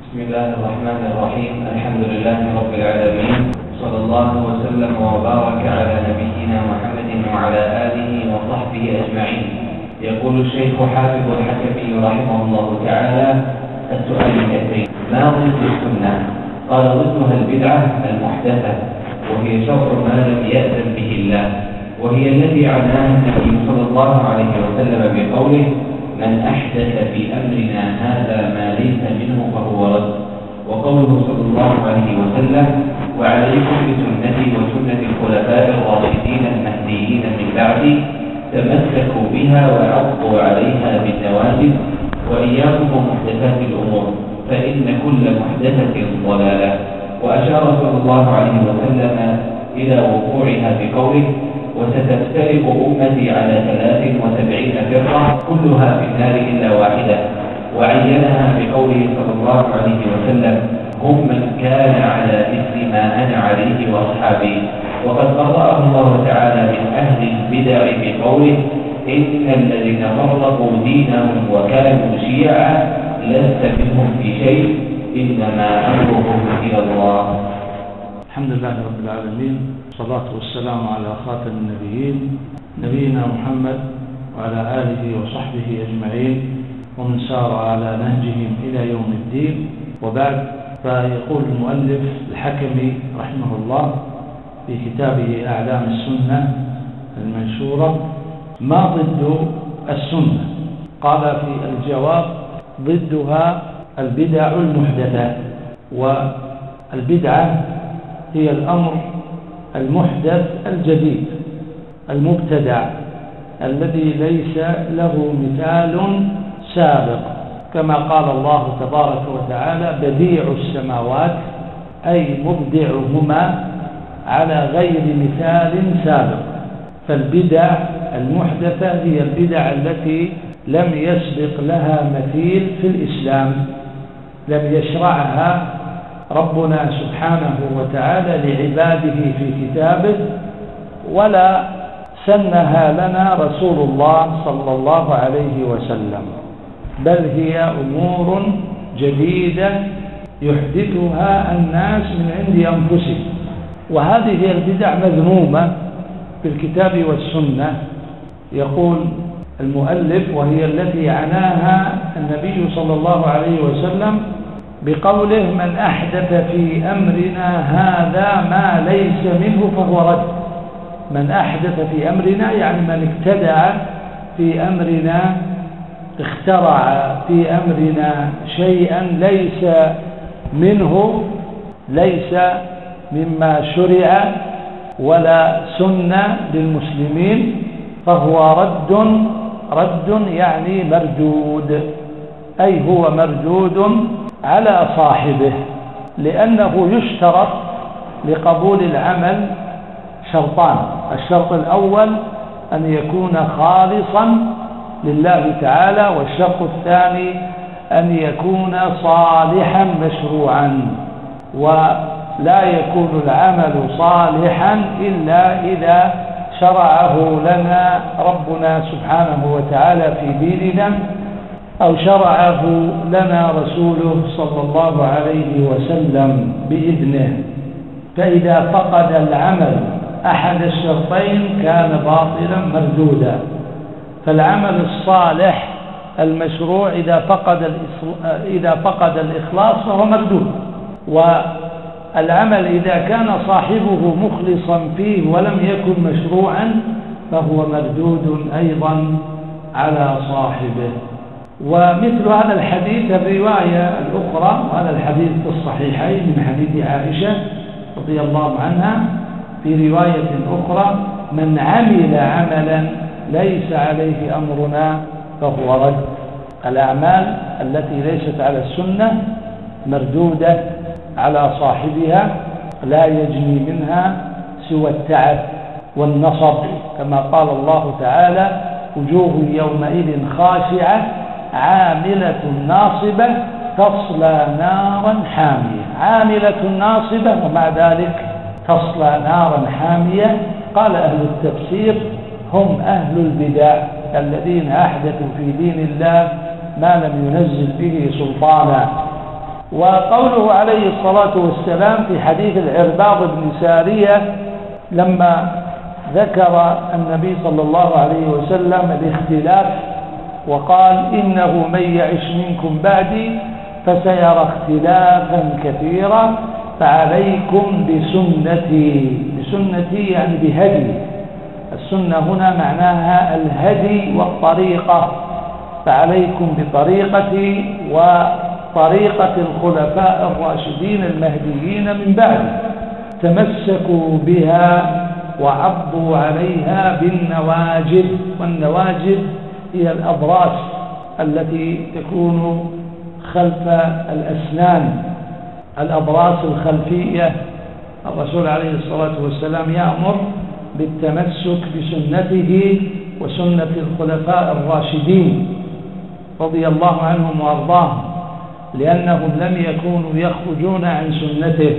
بسم الله الرحمن الرحيم. الحمد لله رب العالمين، صلى الله وسلم وبارك على نبينا محمد وعلى آله وصحبه أجمعين. يقول الشيخ حافظ الحكمي رحمه الله تعالى: السؤال الكثير، ما ضد السنة؟ قال: ضدها البدعة المحدثة، وهي شر ما لم يأذن به الله، وهي التي عناها النبي صلى الله عليه وسلم بقوله: من أحدث في أمرنا هذا ما ليس منه فهو رد. وقوله صلى الله عليه وسلم: وعليكم بسنتي وسنة الخلفاء الراشدين المهديين من بعدي، تمسكوا بها وعضوا عليها بالنواجذ، وإياكم ومحدثات الأمور، فإن كل محدثة ضلالة. وأشار صلى الله عليه وسلم إلى وقوعها بقوله: وستفترق أمتي على 73 فرقة كلها في النار إلا واحدة. وعينها بقوله صلى الله عليه وسلم: هم من كان على مثل ما أنا عليه وأصحابي. وقد برأه الله تعالى من أهل البدع بقوله: إن الذين فرقوا دينهم وكانوا شيعا لست منهم في شيء، إنما أمرهم إلى الله. الحمد لله رب العالمين، والصلاة والسلام على خاتم النبيين نبينا محمد وعلى آله وصحبه أجمعين، ومن سار على نهجهم إلى يوم الدين. وبعد، فيقول المؤلف الحكمي رحمه الله في كتابه أعلام السنة المنشورة: ما ضد السنة؟ قال في الجواب: ضدها البدع المحدثة. والبدعة هي الأمر المحدث الجديد المبتدع الذي ليس له مثال سابق، كما قال الله تبارك وتعالى: بديع السماوات، أي مبدعهما على غير مثال سابق. فالبدع المحدثة هي البدع التي لم يسبق لها مثيل في الإسلام، لم يشرعها ربنا سبحانه وتعالى لعباده في كتابه، ولا سنها لنا رسول الله صلى الله عليه وسلم، بل هي أمور جديدة يحدثها الناس من عند أنفسهم. وهذه البدع مذمومة في الكتاب والسنة. يقول المؤلف: وهي التي عناها النبي صلى الله عليه وسلم بقوله: من أحدث في أمرنا هذا ما ليس منه فهو رد. من أحدث في أمرنا يعني من ابتدع في أمرنا، اخترع في أمرنا شيئا ليس منه، ليس مما شرع ولا سنة للمسلمين، فهو رد يعني مردود، أي هو مردود على صاحبه، لأنه يشترط لقبول العمل شرطان: الشرط الأول أن يكون خالصا لله تعالى، والشرط الثاني أن يكون صالحا مشروعا. ولا يكون العمل صالحا إلا إذا شرعه لنا ربنا سبحانه وتعالى في ديننا، أو شرعه لنا رسوله صلى الله عليه وسلم بإذنه. فإذا فقد العمل أحد الشرطين كان باطلا مردودا. فالعمل الصالح المشروع إذا فقد الإخلاص فهو مردود، والعمل إذا كان صاحبه مخلصا فيه ولم يكن مشروعا فهو مردود أيضا على صاحبه. ومثل هذا الحديث الرواية الأخرى، وهذا الحديث في الصحيحين من حديث عائشة رضي الله عنها في رواية أخرى: من عمل عملا ليس عليه أمرنا فهو رد. الأعمال التي ليست على السنة مردودة على صاحبها، لا يجني منها سوى التعب والنصب، كما قال الله تعالى: وجوه يومئذ خاشعة عاملة ناصبة تصلى نارا حامية. عاملة ناصبة ومع ذلك تصلى نارا حامية. قال أهل التفسير: هم أهل البدع الذين أحدثوا في دين الله ما لم ينزل به سلطانا. وقوله عليه الصلاة والسلام في حديث العرباض بن سارية لما ذكر النبي صلى الله عليه وسلم الاختلاف وقال إنه من يعش منكم بعدي فسيرى اختلافا كثيرا فعليكم بسنتي. بسنتي يعني بهدي. السنة هنا معناها الهدي والطريقة، فعليكم بطريقتي وطريقة الخلفاء الراشدين المهديين من بعد، تمسكوا بها وعضوا عليها بالنواجذ. والنواجذ هي الأضراس التي تكون خلف الأسنان، الأضراس الخلفية. الرسول عليه الصلاة والسلام يأمر بالتمسك بسنته وسنة الخلفاء الراشدين رضي الله عنهم وأرضاهم، لأنهم لم يكونوا يخرجون عن سنته.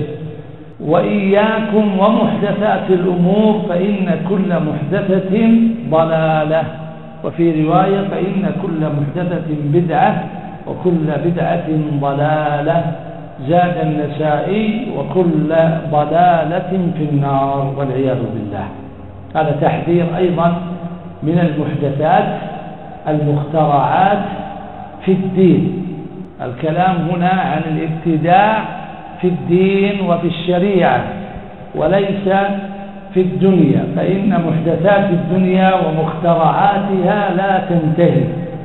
وإياكم ومحدثات الأمور فإن كل محدثة ضلالة، وفي رواية فإن كل محدثة بدعة وكل بدعة ضلالة. زاد النسائي وكل ضلالة في النار والعياذ بالله. هذا تحذير أيضا من المحدثات المخترعات في الدين. الكلام هنا عن الابتداع في الدين وفي الشريعة وليس في الدنيا، فإن محدثات الدنيا ومخترعاتها لا تنتهي،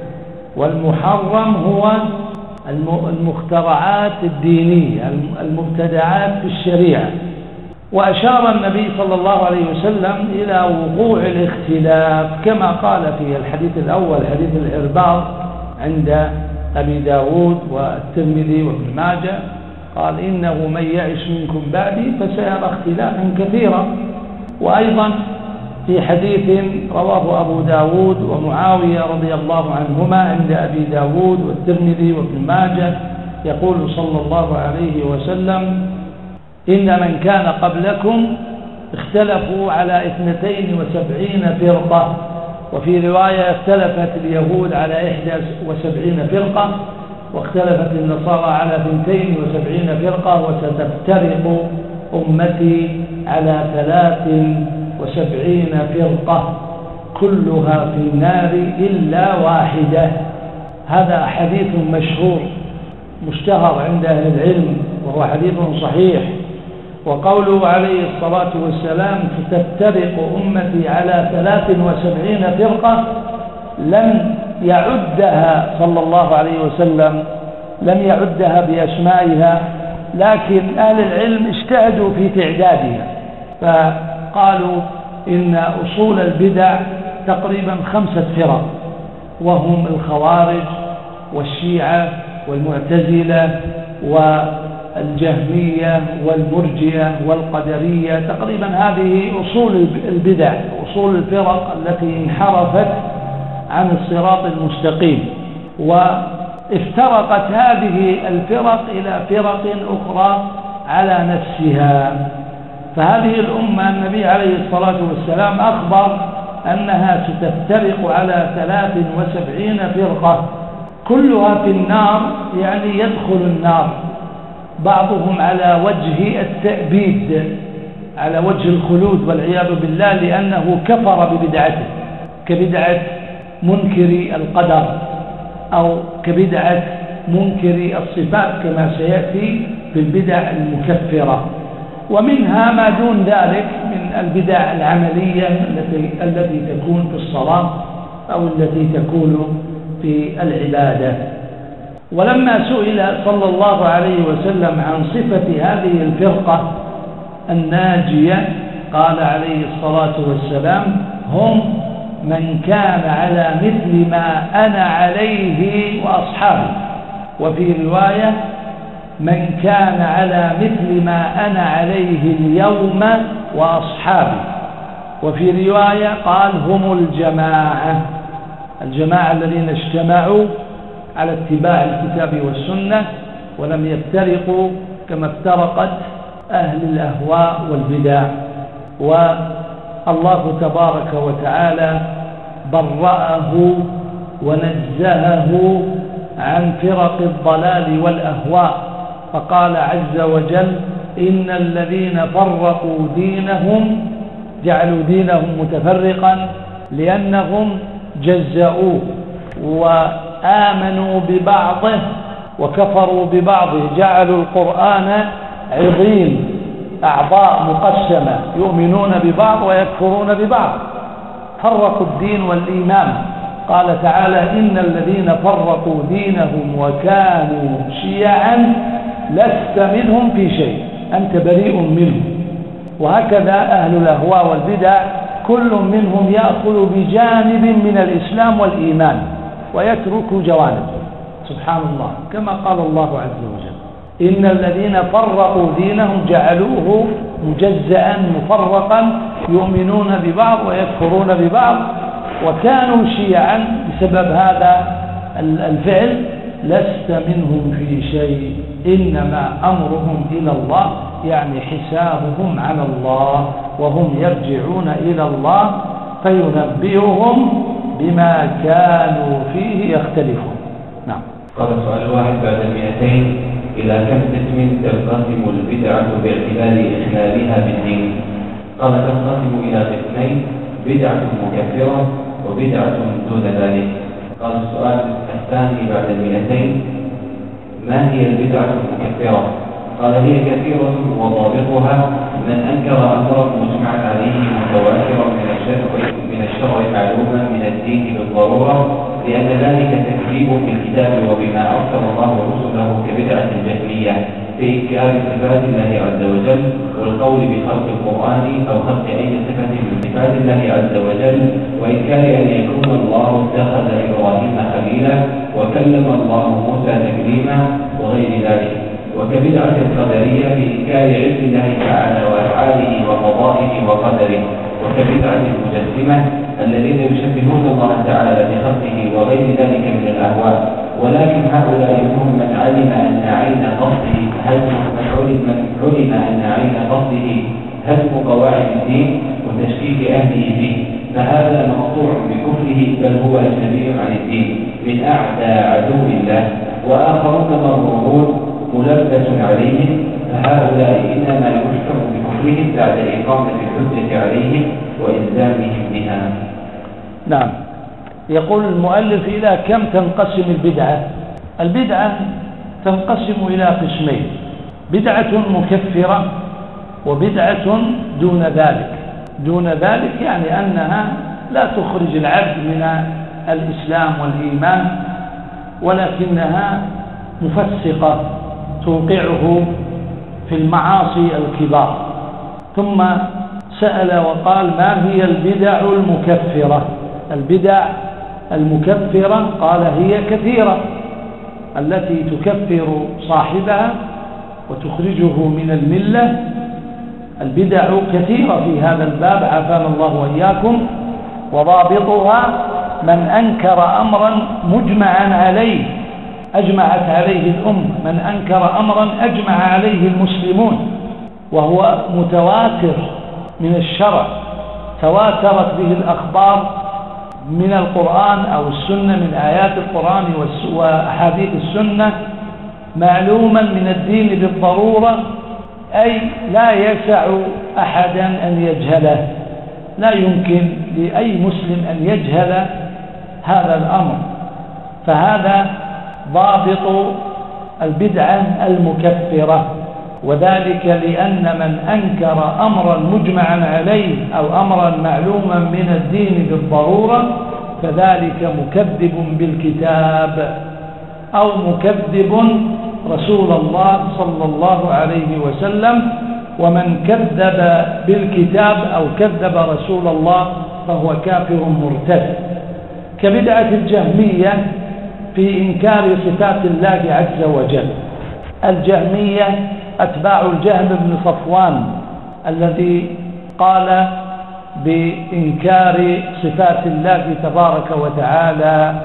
والمحرم هو المخترعات الدينية المبتدعات في الشريعة. وأشار النبي صلى الله عليه وسلم إلى وقوع الاختلاف كما قال في الحديث الأول حديث العرباض عند أبي داود والترمذي وابن ماجه، قال إنه من يعش منكم بعدي فسيرى اختلافا كثيرا. وأيضا في حديث رواه أبو داود ومعاوية رضي الله عنهما عند أبي داود والترمذي وابن ماجه، يقول صلى الله عليه وسلم إن من كان قبلكم اختلفوا على 72 فرقة، وفي رواية اختلفت اليهود على 71 فرقة، واختلفت النصارى على 72 فرقة، وستفترق أمتي على 73 فرقة كلها في النار إلا واحدة. هذا حديث مشهور مشتهر عند أهل العلم وهو حديث صحيح. وقوله عليه الصلاة والسلام ستفترق أمتي على 73 فرقة لم يعدها صلى الله عليه وسلم، لم يعدها بأسمائها، لكن أهل العلم اجتهدوا في تعدادها، فقالوا إن أصول البدع تقريبا 5 فرق، وهم الخوارج والشيعة والمعتزلة والجهمية والمرجئة والقدرية. تقريبا هذه أصول البدع، أصول الفرق التي انحرفت عن الصراط المستقيم. وافترقت هذه الفرق إلى فرق أخرى على نفسها. فهذه الأمة النبي عليه الصلاة والسلام أخبر أنها ستفترق على 73 فرقة كلها في النار، يعني يدخل النار، بعضهم على وجه التأبيد، على وجه الخلود والعياذ بالله، لأنه كفر ببدعته، كبدعة منكر القدر أو كبدعة منكر الصفات كما سيأتي في البدع المكفرة. ومنها ما دون ذلك من البدع العملية التي تكون في الصلاة أو التي تكون في العبادة. ولما سئل صلى الله عليه وسلم عن صفة هذه الفرقة الناجية قال عليه الصلاة والسلام هم من كان على مثل ما أنا عليه وأصحابي، وفي رواية من كان على مثل ما أنا عليه اليوم وأصحابي، وفي رواية قال هم الجماعة الذين اجتمعوا على اتباع الكتاب والسنة ولم يفترقوا كما افترقت أهل الأهواء والبدع. والله تبارك وتعالى برأه ونزهه عن فرق الضلال والأهواء، فقال عز وجل إن الذين فرقوا دينهم جعلوا دينهم متفرقا لأنهم جزأوه وآمنوا ببعضه وكفروا ببعضه، جعلوا القرآن عظيم، أعضاء مقسمة يؤمنون ببعض ويكفرون ببعض، فرقوا الدين والإيمان. قال تعالى إن الذين فرقوا دينهم وكانوا شيعا لست منهم في شيء، أنت بريء منهم. وهكذا أهل الأهواء والبدع كل منهم يأخذ بجانب من الإسلام والإيمان ويترك جوانب، سبحان الله، كما قال الله عز وجل إن الذين فرقوا دينهم جعلوه مجزأ مفرقا يؤمنون ببعض ويكفرون ببعض وكانوا شيعا بسبب هذا الفعل لست منهم في شيء إنما أمرهم إلى الله، يعني حسابهم على الله وهم يرجعون إلى الله فينبئهم بما كانوا فيه يختلفون. نعم. قال سؤال واحد بعد 200: إلى كم قسم تنقسم البدعة باعتبار إخلالها بالدين؟ قال تنقسم إلى قسمين: بدعة مكفرة وبدعة دون ذلك. قال السؤال الثاني بعد 200: ما هي البدعة المكفرة؟ قال هي كثيرة وضابطها من أنكر أمرا مجمعا عليه متواترا من الشرع معلوما من الدين بالضرورة، لأن ذلك تكذيب بالكتاب وبما أرسل الله ورسله كبدعة الجهمية في إنكار صفات الله عز وجل والقول بخلق القرآن أو خلق أي صفة من صفات الله عز وجل، وإنكار أن يكون الله اتخذ إبراهيم خليلا وكلم الله موسى تكليما وغير ذلك، وكبدعة القدرية في إنكار علم الله تعالى وأفعاله وقضائه وقدره، وكبدعة المجسمة الذين يشبهون الله تعالى بخلقه وغير ذلك من الأهواء. ولكن هؤلاء هم من علم أن عين قصده هدم قواعد الدين وتشكيك أهله فيه، فهذا مقطوع بكفره بل هو أجنبي عن الدين من أعدى عدو الله، وآخرون مغرورون ملبس عليهم، فهؤلاء إنما يحكم بكفرهم بعد إقامة الحجة عليهم وإلزامهم بها. نعم. يقول المؤلف إلى كم تنقسم البدعة؟ البدعة تنقسم إلى قسمين: بدعة مكفرة وبدعة دون ذلك. دون ذلك يعني أنها لا تخرج العبد من الإسلام والإيمان، ولكنها مفسقة توقعه في المعاصي الكبار. ثم سأل وقال ما هي البدع المكفرة؟ البدع المكفرة قال هي كثيرة، التي تكفر صاحبها وتخرجه من الملة. البدع كثيرة في هذا الباب عافانا الله وإياكم، وضابطها من أنكر أمرا مجمعا عليه أجمعت عليه الأمة، من أنكر أمرا أجمع عليه المسلمون وهو متواتر من الشرع، تواترت به الأخبار من القرآن أو السنة، من آيات القرآن وأحاديث السنة، معلوما من الدين بالضرورة، أي لا يسع أحدا أن يجهله، لا يمكن لأي مسلم أن يجهل هذا الأمر. فهذا ضابط البدعة المكفرة، وذلك لأن من أنكر أمرا مجمعا عليه أو أمرا معلوما من الدين بالضرورة فذلك مكذب بالكتاب أو مكذب رسول الله صلى الله عليه وسلم، ومن كذب بالكتاب أو كذب رسول الله فهو كافر مرتد. كبدعة الجهمية في إنكار صفات الله عز وجل. الجهمية أتباع الجهم بن صفوان الذي قال بإنكار صفات الله تبارك وتعالى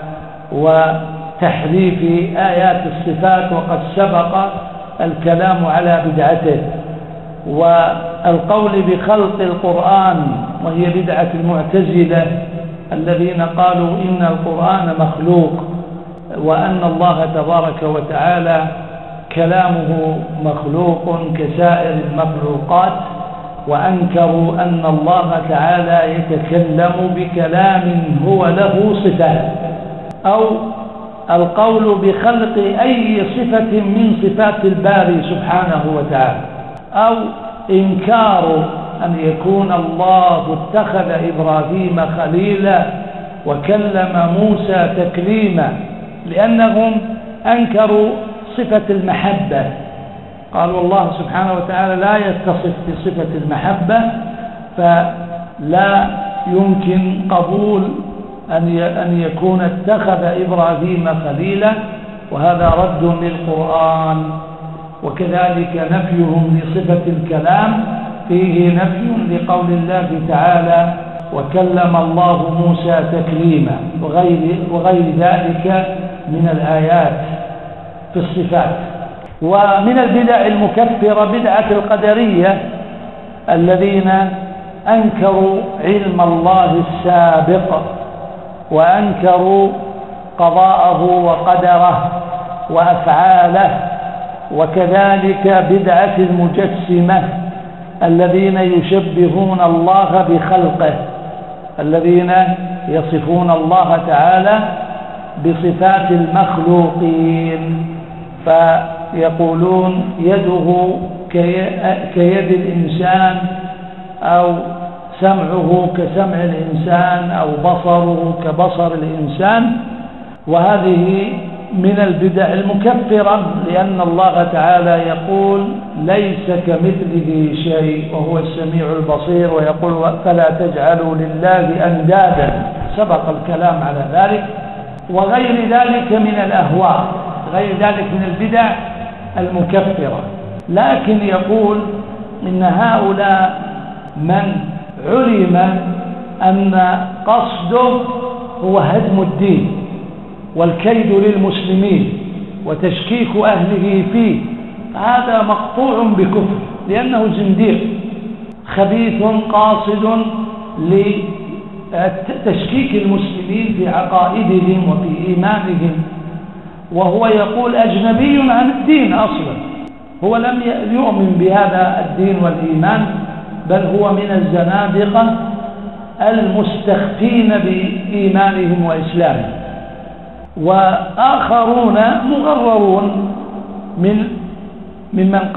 وتحريف آيات الصفات، وقد سبق الكلام على بدعته، والقول بخلق القرآن، وهي بدعة المعتزلة الذين قالوا إن القرآن مخلوق وأن الله تبارك وتعالى كلامه مخلوق كسائر المخلوقات، وأنكروا أن الله تعالى يتكلم بكلام هو له صفات، أو القول بخلق أي صفة من صفات الباري سبحانه وتعالى، أو إنكار أن يكون الله اتخذ إبراهيم خليلا وكلم موسى تكليما، لأنهم أنكروا صفة المحبة. قالوا الله سبحانه وتعالى لا يتصف بصفة المحبة، فلا يمكن قبول أن يكون اتخذ إبراهيم خليلا، وهذا رد للقرآن. وكذلك نفيهم لصفة الكلام فيه نفي لقول الله تعالى وكلم الله موسى تكليما، وغير ذلك من الآيات في الصفات. ومن البدع المكفرة بدعة القدرية الذين أنكروا علم الله السابق، وأنكروا قضاءه وقدره وأفعاله. وكذلك بدعة المجسمة الذين يشبهون الله بخلقه، الذين يصفون الله تعالى بصفات المخلوقين، فيقولون يده كيد الإنسان، أو سمعه كسمع الإنسان، أو بصره كبصر الإنسان. وهذه من البدع المكفرة، لأن الله تعالى يقول ليس كمثله شيء وهو السميع البصير، ويقول فلا تجعلوا لله أندادا، سبق الكلام على ذلك. وغير ذلك من الأهواء، غير ذلك من البدع المكفرة. لكن يقول إن هؤلاء من علم أن قصده هو هدم الدين والكيد للمسلمين وتشكيك أهله فيه، هذا مقطوع بكفر، لأنه زنديق خبيث قاصد لتشكيك المسلمين في عقائدهم وفي إيمانهم، وهو يقول أجنبي عن الدين أصلا، هو لم يؤمن بهذا الدين والإيمان، بل هو من الزنادقة المستخفين بإيمانهم وإسلامهم. وآخرون مغررون ممن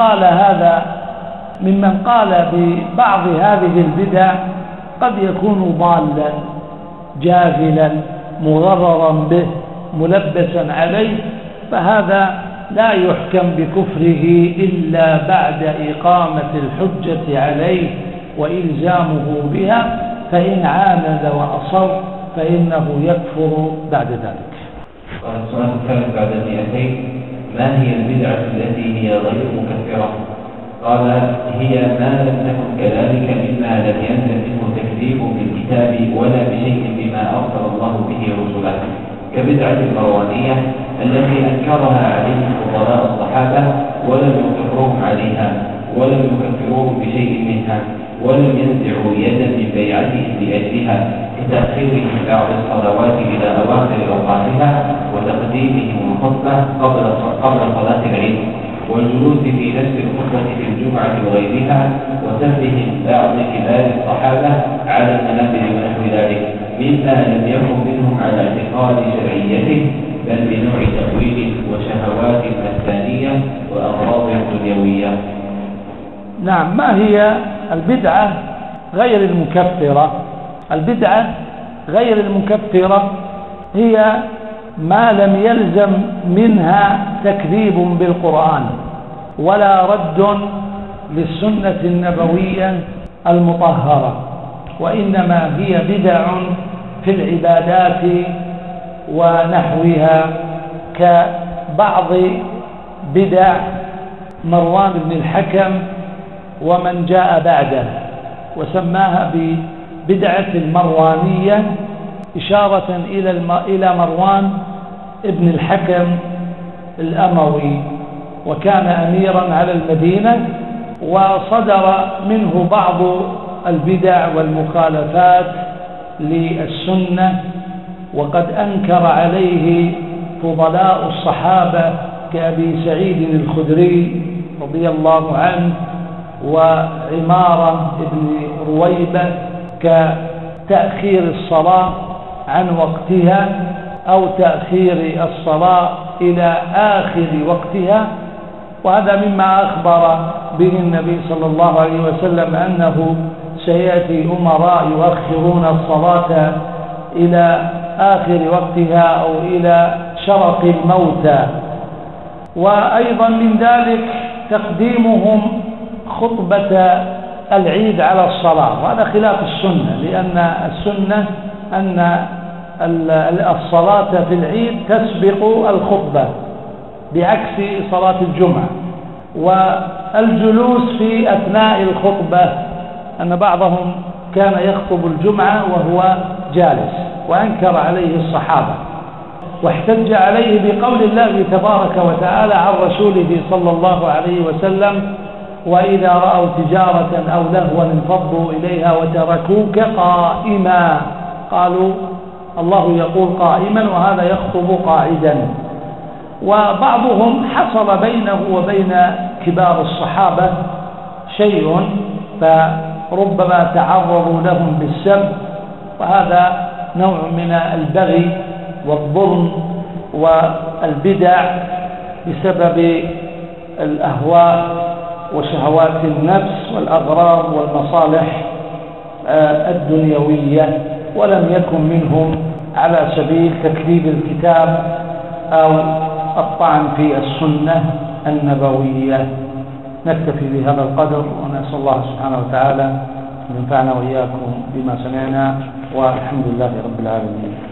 قال ببعض هذه البدع قد يكون ضالا جاهلا مغررا به ملبسا عليه، فهذا لا يحكم بكفره إلا بعد إقامة الحجة عليه وإلزامه بها، فإن عاند وأصر فإنه يكفر بعد ذلك. والسؤال الثالث بعد 200: ما هي البدعة التي هي غير مكفرة؟ قال: هي ما لم تكن كذلك مما لم ينزل منه تكذيب بالكتاب ولا بشيء بما أرسل الله به رسله، كبدعة المروانية التي أنكرها عليه فضلاء الصحابة ولم يقرهم عليها ولم يكفروهم بشيء منها، ولم ينزعوا يدا من بيعتهم لأجلها، كتأخيرهم بعض الصلوات إلى أواخر أوقاتها، وتقديمهم الخطبة قبل صلاة العيد، والجلوس في نفس الخطبة في الجمعة وغيرها، وسبهم بعض كبار الصحابة على المنابر ونحو ذلك، مما لم يكن منهم على اعتقاد شرعيته، بل بنوع تأويل وشهوات نفسانية وأغراض دنيوية. نعم. ما هي البدعة غير المكفرة؟ البدعة غير المكفرة هي ما لم يلزم منها تكذيب بالقرآن ولا رد للسنة النبوية المطهرة، وإنما هي بدع في العبادات ونحوها، كبعض بدع مروان بن الحكم ومن جاء بعده، وسماها ببدعة المروانية إشارة إلى مروان ابن الحكم الأموي، وكان أميرا على المدينة، وصدر منه بعض البدع والمخالفات للسنة، وقد أنكر عليه فضلاء الصحابة كأبي سعيد الخدري رضي الله عنه وعمارة بن رويبة كتأخير الصلاة عن وقتها أو تأخير الصلاة إلى آخر وقتها. وهذا مما أخبر به النبي صلى الله عليه وسلم أنه سيأتي أمراء يؤخرون الصلاة إلى آخر وقتها أو إلى شرق الموتى. وأيضا من ذلك تقديمهم خطبة العيد على الصلاة، وهذا خلاف السنة، لأن السنة أن الصلاة في العيد تسبق الخطبة بعكس صلاة الجمعة. والجلوس في أثناء الخطبة أن بعضهم كان يخطب الجمعة وهو جالس، وأنكر عليه الصحابة، واحتج عليه بقول الله تبارك وتعالى عن رسوله صلى الله عليه وسلم: وإذا رأوا تجارة أو لهوا انفضوا إليها وتركوك قائما. قالوا الله يقول قائما وهذا يخطب قاعدا. وبعضهم حصل بينه وبين كبار الصحابة شيء فربما تعرضوا لهم بالسب، وهذا نوع من البغي والظلم والبدع بسبب الأهواء وشهوات النفس والأغراض والمصالح الدنيوية، ولم يكن منهم على سبيل تكذيب الكتاب أو الطعن في السنة النبوية. نكتفي بهذا القدر، ونسأل الله سبحانه وتعالى أن ينفعنا وإياكم بما سمعنا، والحمد لله رب العالمين.